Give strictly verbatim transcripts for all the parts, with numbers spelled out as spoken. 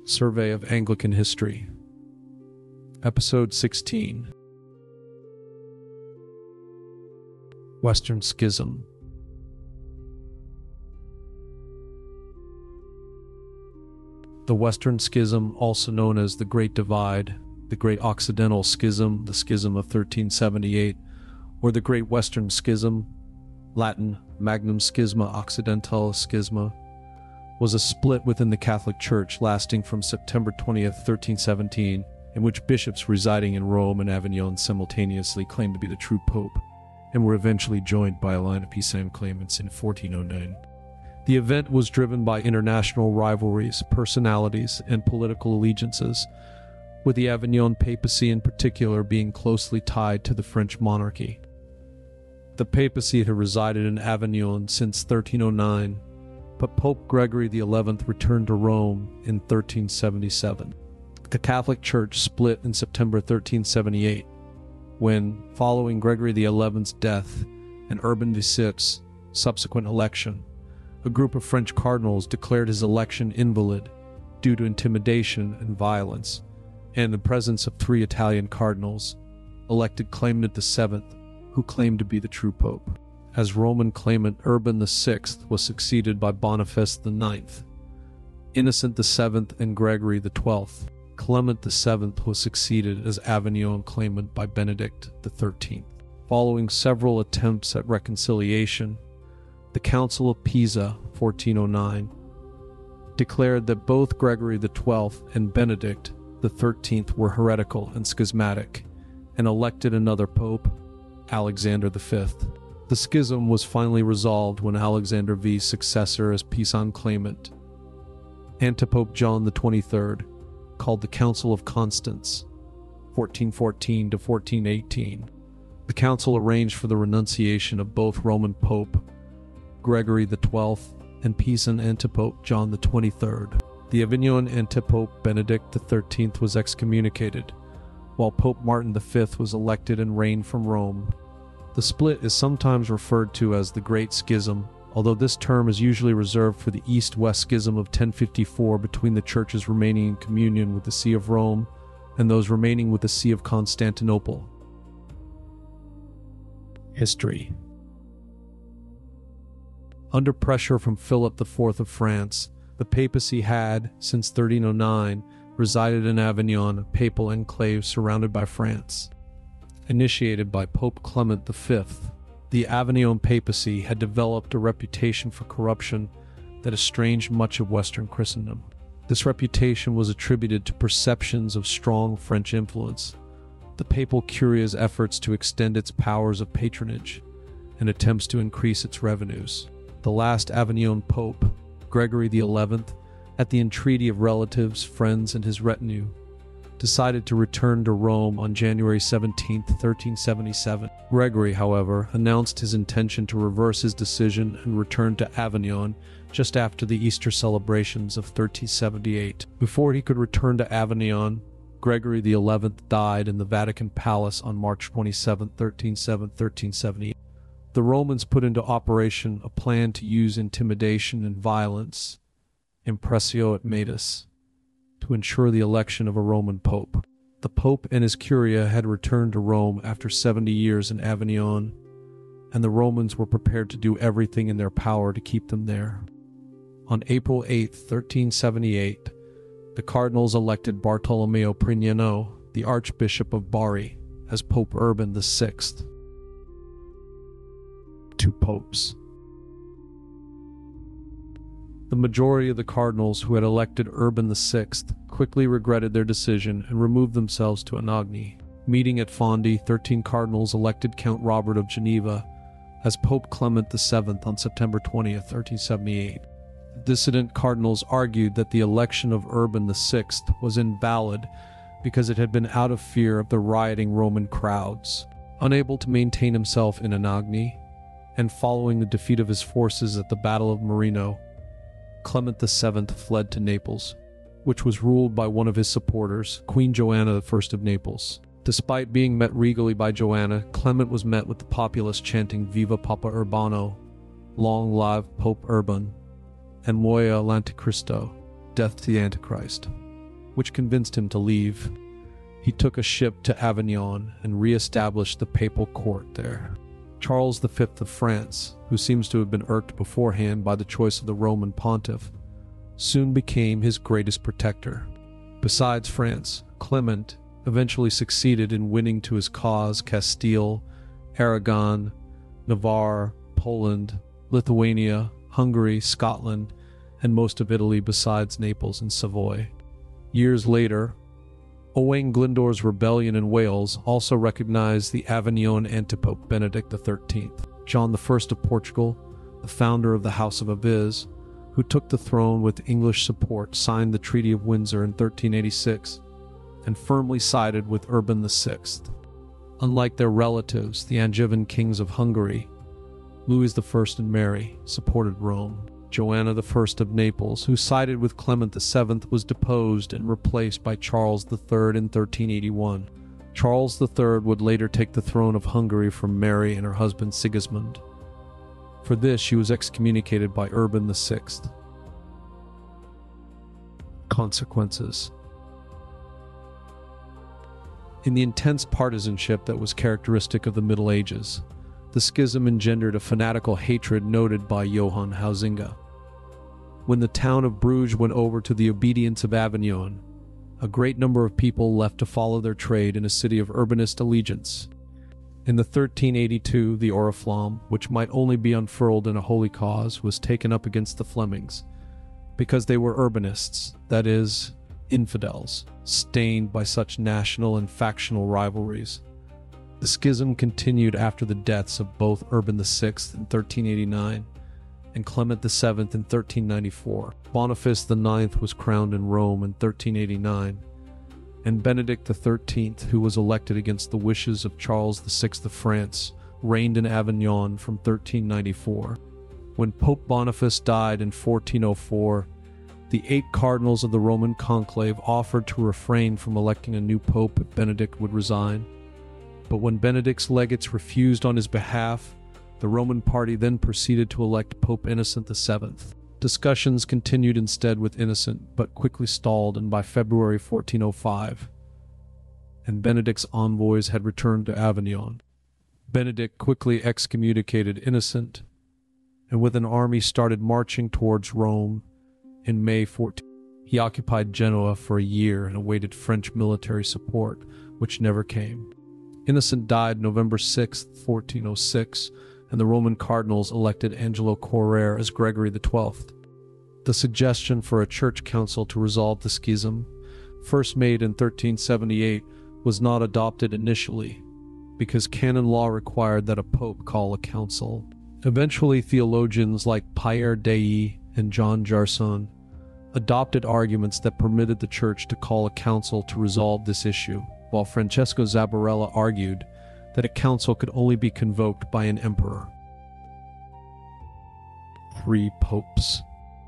Survey of Anglican History. Episode sixteen. Western Schism. The Western Schism, also known as the Great Divide, the Great Occidental Schism, the Schism of thirteen seventy-eight, or the Great Western Schism, Latin Magnum Schisma Occidentalis Schisma, was a split within the Catholic Church lasting from September twentieth, thirteen seventeen, in which bishops residing in Rome and Avignon simultaneously claimed to be the true pope, and were eventually joined by a line of peace-time claimants in fourteen oh nine. The event was driven by international rivalries, personalities, and political allegiances, with the Avignon papacy in particular being closely tied to the French monarchy. The papacy had resided in Avignon since thirteen oh nine, but Pope Gregory the eleventh returned to Rome in thirteen seventy-seven. The Catholic Church split in September thirteen seventy-eight, when, following Gregory the eleventh's death and Urban the sixth's subsequent election, a group of French cardinals declared his election invalid due to intimidation and violence, and the presence of three Italian cardinals elected Clement the seventh, who claimed to be the true pope. As Roman claimant, Urban the sixth was succeeded by Boniface the ninth, Innocent the seventh, and Gregory the twelfth. Clement the seventh was succeeded as Avignon claimant by Benedict the thirteenth. Following several attempts at reconciliation, the Council of Pisa, fourteen oh nine, declared that both Gregory the twelfth and Benedict the thirteenth were heretical and schismatic, and elected another pope, Alexander the fifth. The schism was finally resolved when Alexander the Fifth's successor as Pisan claimant, Antipope John the twenty-third, called the Council of Constance, fourteen fourteen to fourteen eighteen. The council arranged for the renunciation of both Roman Pope Gregory the twelfth and Pisan Antipope John the twenty-third. The Avignon Antipope Benedict the thirteenth was excommunicated, while Pope Martin the fifth was elected and reigned from Rome. The split is sometimes referred to as the Great Schism, although this term is usually reserved for the East-West Schism of ten fifty-four between the churches remaining in communion with the See of Rome and those remaining with the See of Constantinople. History. Under pressure from Philip the fourth of France, the papacy had, since thirteen oh nine, resided in Avignon, a papal enclave surrounded by France. Initiated by Pope Clement the fifth, the Avignon papacy had developed a reputation for corruption that estranged much of Western Christendom. This reputation was attributed to perceptions of strong French influence, the papal curia's efforts to extend its powers of patronage, and attempts to increase its revenues. The last Avignon pope, Gregory the eleventh, at the entreaty of relatives, friends, and his retinue, decided to return to Rome on January seventeenth, thirteen seventy-seven. Gregory, however, announced his intention to reverse his decision and return to Avignon just after the Easter celebrations of thirteen seventy-eight. Before he could return to Avignon, Gregory the eleventh died in the Vatican Palace on March twenty-seventh, thirteen seventy-eight. The Romans put into operation a plan to use intimidation and violence, impressio et matus, to ensure the election of a Roman pope. The pope and his curia had returned to Rome after seventy years in Avignon, and the Romans were prepared to do everything in their power to keep them there. On April eighth, thirteen seventy-eight, the cardinals elected Bartolomeo Prignano, the Archbishop of Bari, as Pope Urban the sixth. Two popes. The majority of the cardinals who had elected Urban the sixth quickly regretted their decision and removed themselves to Anagni. Meeting at Fondi, thirteen cardinals elected Count Robert of Geneva as Pope Clement the seventh on September twentieth, thirteen seventy-eight. The dissident cardinals argued that the election of Urban the sixth was invalid because it had been out of fear of the rioting Roman crowds. Unable to maintain himself in Anagni, and following the defeat of his forces at the Battle of Marino, Clement the seventh fled to Naples, which was ruled by one of his supporters, Queen Joanna the first of Naples. Despite being met regally by Joanna, Clement was met with the populace chanting Viva Papa Urbano, Long Live Pope Urban, and Muera l'Anticristo, Death to the Antichrist. which convinced him to leave. He took a ship to Avignon and re-established the papal court there. Charles the Fifth of France, who seems to have been irked beforehand by the choice of the Roman pontiff, soon became his greatest protector. Besides France, Clement eventually succeeded in winning to his cause Castile, Aragon, Navarre, Poland, Lithuania, Hungary, Scotland, and most of Italy besides Naples and Savoy. Years later, Owain Glyndor's rebellion in Wales also recognized the Avignon antipope Benedict the thirteenth. John the First of Portugal, the founder of the House of Aviz, who took the throne with English support, signed the Treaty of Windsor in thirteen eighty-six and firmly sided with Urban the Sixth. Unlike their relatives, the Angevin kings of Hungary, Louis the First and Mary supported Rome. Joanna the First of Naples, who sided with Clement the Seventh, was deposed and replaced by Charles the Third in thirteen eighty-one. Charles the Third would later take the throne of Hungary from Mary and her husband Sigismund. For this, she was excommunicated by Urban the Sixth. Consequences. In the intense partisanship that was characteristic of the Middle Ages, the schism engendered a fanatical hatred noted by Johann Huizinga. When the town of Bruges went over to the obedience of Avignon, a great number of people left to follow their trade in a city of Urbanist allegiance. In the thirteen eighty-two, the Oriflamme, which might only be unfurled in a holy cause, was taken up against the Flemings, because they were Urbanists, that is, infidels, stained by such national and factional rivalries. The schism continued after the deaths of both Urban the Sixth in thirteen eighty-nine and Clement the Seventh in thirteen ninety-four. Boniface the Ninth was crowned in Rome in thirteen eighty-nine, and Benedict the Thirteenth, who was elected against the wishes of Charles the Sixth of France, reigned in Avignon from thirteen ninety-four. When Pope Boniface died in fourteen oh four, the eight cardinals of the Roman conclave offered to refrain from electing a new pope if Benedict would resign. But when Benedict's legates refused on his behalf, the Roman party then proceeded to elect Pope Innocent the Seventh. Discussions continued instead with Innocent, but quickly stalled, and by February fourteen oh five, and Benedict's envoys had returned to Avignon. Benedict quickly excommunicated Innocent, and with an army started marching towards Rome. In May fourteenth, he occupied Genoa for a year and awaited French military support, which never came. Innocent died November sixth, fourteen oh six, and the Roman cardinals elected Angelo Correr as Gregory the Twelfth. The suggestion for a church council to resolve the schism, first made in thirteen seventy-eight, was not adopted initially, because canon law required that a pope call a council. Eventually, theologians like Pierre Dei and John Jarson adopted arguments that permitted the church to call a council to resolve this issue, while Francesco Zabarella argued that a council could only be convoked by an emperor. Three popes.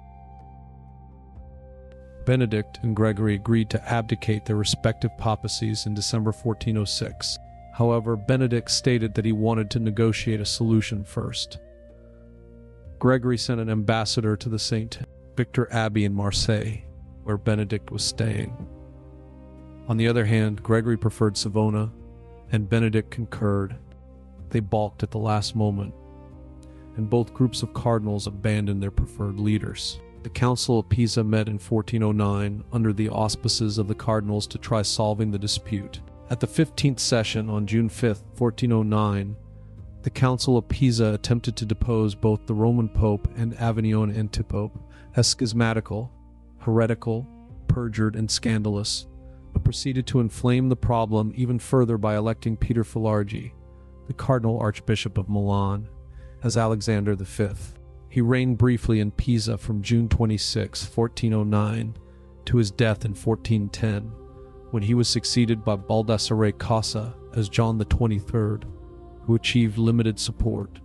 Benedict and Gregory agreed to abdicate their respective papacies in December fourteen oh six. However, Benedict stated that he wanted to negotiate a solution first. Gregory sent an ambassador to the Saint Victor Abbey in Marseille, where Benedict was staying. On the other hand, Gregory preferred Savona, and Benedict concurred. They balked at the last moment, and both groups of cardinals abandoned their preferred leaders. The Council of Pisa met in fourteen oh nine under the auspices of the cardinals to try solving the dispute. At the fifteenth session on June fifth, fourteen oh nine, the Council of Pisa attempted to depose both the Roman Pope and Avignon antipope as schismatical, heretical, perjured, and scandalous, but proceeded to inflame the problem even further by electing Peter Filargi, the Cardinal Archbishop of Milan, as Alexander the Fifth. He reigned briefly in Pisa from June twenty-sixth, fourteen oh nine, to his death in fourteen ten, when he was succeeded by Baldassare Casa as John the twenty-third, who achieved limited support.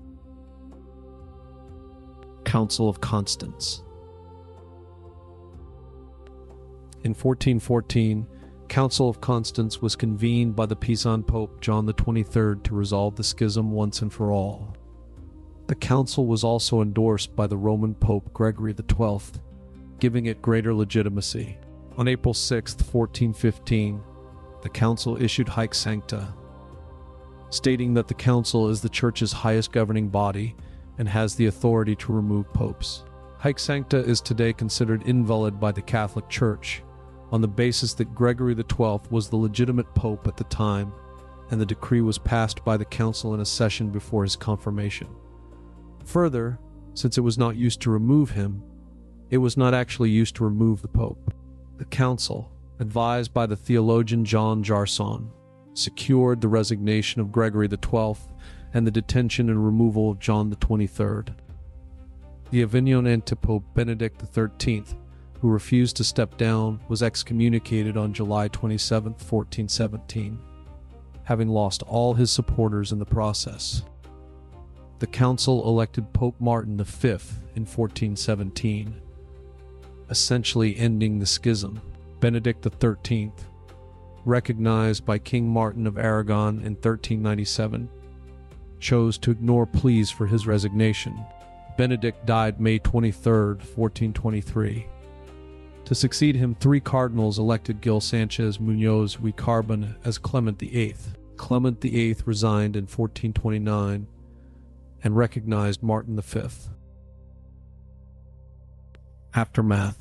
Council of Constance. In fourteen fourteen, Council of Constance was convened by the Pisan Pope John the twenty-third to resolve the schism once and for all. The council was also endorsed by the Roman Pope Gregory the Twelfth, giving it greater legitimacy. On April sixth, fourteen fifteen, the council issued Haec Sancta, stating that the council is the church's highest governing body and has the authority to remove popes. Haec Sancta is today considered invalid by the Catholic Church on the basis that Gregory the twelfth was the legitimate pope at the time, and the decree was passed by the council in a session before his confirmation. Further, since it was not used to remove him, it was not actually used to remove the pope. The council, advised by the theologian John Jarson, secured the resignation of Gregory the twelfth and the detention and removal of John the twenty-third. The Avignon antipope Benedict the thirteenth, who refused to step down, was excommunicated on July twenty-seventh, fourteen seventeen, having lost all his supporters in the process. The council elected Pope Martin the fifth in fourteen seventeen, essentially ending the schism. Benedict the thirteenth, recognized by King Martin of Aragon in thirteen ninety-seven, chose to ignore pleas for his resignation. Benedict died May twenty-third, fourteen twenty-three. To succeed him, three cardinals elected Gil Sanchez Munoz y Carbon as Clement the eighth. Clement the eighth resigned in fourteen twenty-nine and recognized Martin the fifth. Aftermath.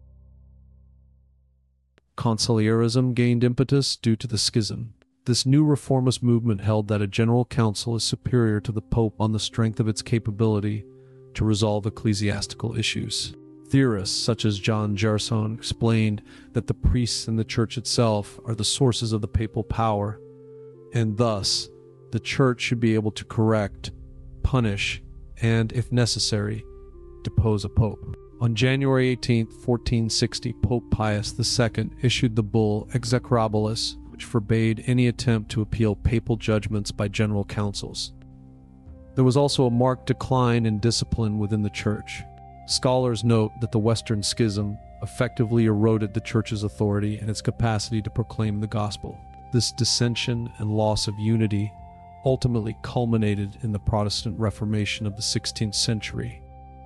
Conciliarism gained impetus due to the schism. This new reformist movement held that a general council is superior to the pope on the strength of its capability to resolve ecclesiastical issues. Theorists such as John Gerson explained that the priests and the church itself are the sources of the papal power, and thus the church should be able to correct, punish, and, if necessary, depose a pope. On January eighteenth, fourteen sixty, Pope Pius the second issued the bull Execrabilis, which forbade any attempt to appeal papal judgments by general councils. There was also a marked decline in discipline within the church. Scholars note that the Western Schism effectively eroded the church's authority and its capacity to proclaim the gospel. This dissension and loss of unity ultimately culminated in the Protestant Reformation of the sixteenth century.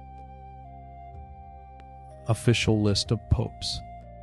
Official list of popes.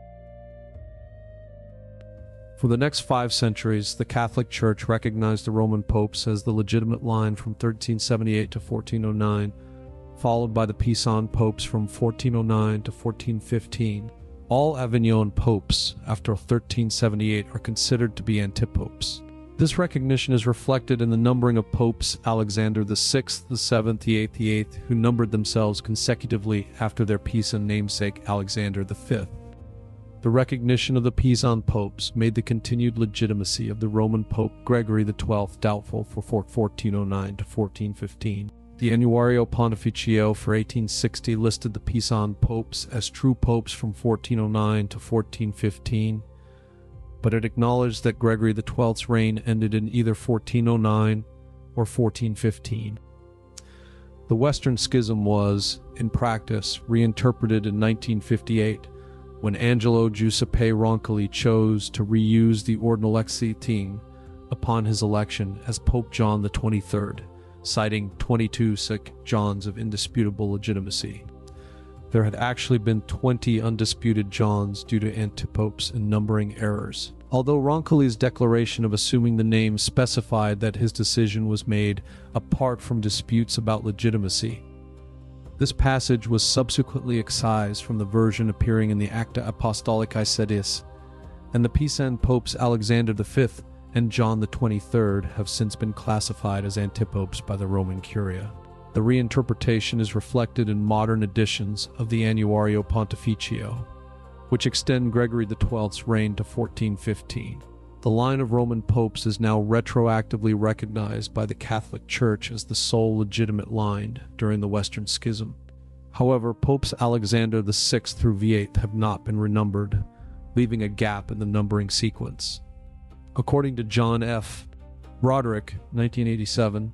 For the next five centuries, the Catholic Church recognized the Roman popes as the legitimate line from thirteen seventy-eight to fourteen oh nine, followed by the Pisan popes from fourteen oh nine to fourteen fifteen. All Avignon popes after thirteen seventy-eight are considered to be antipopes. This recognition is reflected in the numbering of popes Alexander the sixth, the seventh, the eighth, the eighth, who numbered themselves consecutively after their Pisan namesake Alexander the fifth. The recognition of the Pisan popes made the continued legitimacy of the Roman Pope Gregory the twelfth doubtful for fourteen oh nine to fourteen fifteen. The Annuario Pontificio for eighteen sixty listed the Pisan popes as true popes from fourteen oh nine to fourteen fifteen, but it acknowledged that Gregory the twelfth's reign ended in either fourteen oh nine or fourteen fifteen. The Western Schism was, in practice, reinterpreted in nineteen fifty-eight, when Angelo Giuseppe Roncalli chose to reuse the Ordinal Exiting upon his election as Pope John the twenty-third, citing twenty-two sic Johns of indisputable legitimacy. There had actually been twenty undisputed Johns due to antipopes and numbering errors. Although Roncalli's declaration of assuming the name specified that his decision was made apart from disputes about legitimacy, this passage was subsequently excised from the version appearing in the Acta Apostolicae Sedis, and the Pisan popes Alexander the fifth and John the twenty-third have since been classified as antipopes by the Roman Curia. The reinterpretation is reflected in modern editions of the Annuario Pontificio, which extend Gregory the twelfth's reign to fourteen fifteen. The line of Roman popes is now retroactively recognized by the Catholic Church as the sole legitimate line during the Western Schism. However, Popes Alexander the sixth through the eighth have not been renumbered, leaving a gap in the numbering sequence. According to John F. Broderick, nineteen eighty-seven,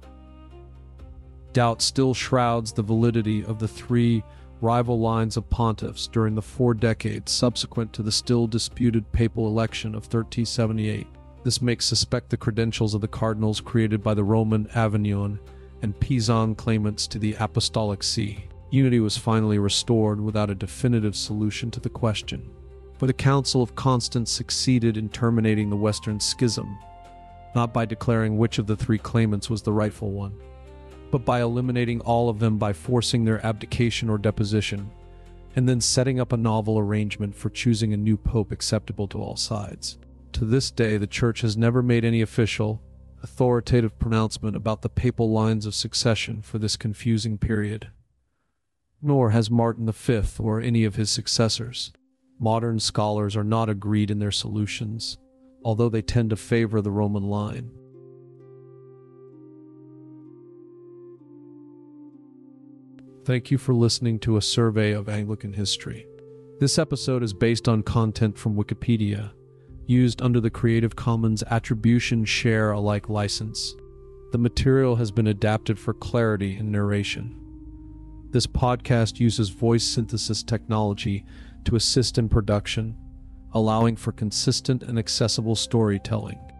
doubt still shrouds the validity of the three rival lines of pontiffs during the four decades subsequent to the still disputed papal election of thirteen seventy-eight. This makes suspect the credentials of the cardinals created by the Roman Avignon and Pisan claimants to the Apostolic See. Unity was finally restored without a definitive solution to the question. For the Council of Constance succeeded in terminating the Western Schism, not by declaring which of the three claimants was the rightful one, but by eliminating all of them by forcing their abdication or deposition, and then setting up a novel arrangement for choosing a new pope acceptable to all sides. To this day, the Church has never made any official, authoritative pronouncement about the papal lines of succession for this confusing period, nor has Martin the Fifth or any of his successors. Modern scholars are not agreed in their solutions, although they tend to favor the Roman line. Thank you for listening to a survey of Anglican history. This episode is based on content from Wikipedia, used under the Creative Commons Attribution Share Alike license. The material has been adapted for clarity in narration. This podcast uses voice synthesis technology to assist in production, allowing for consistent and accessible storytelling.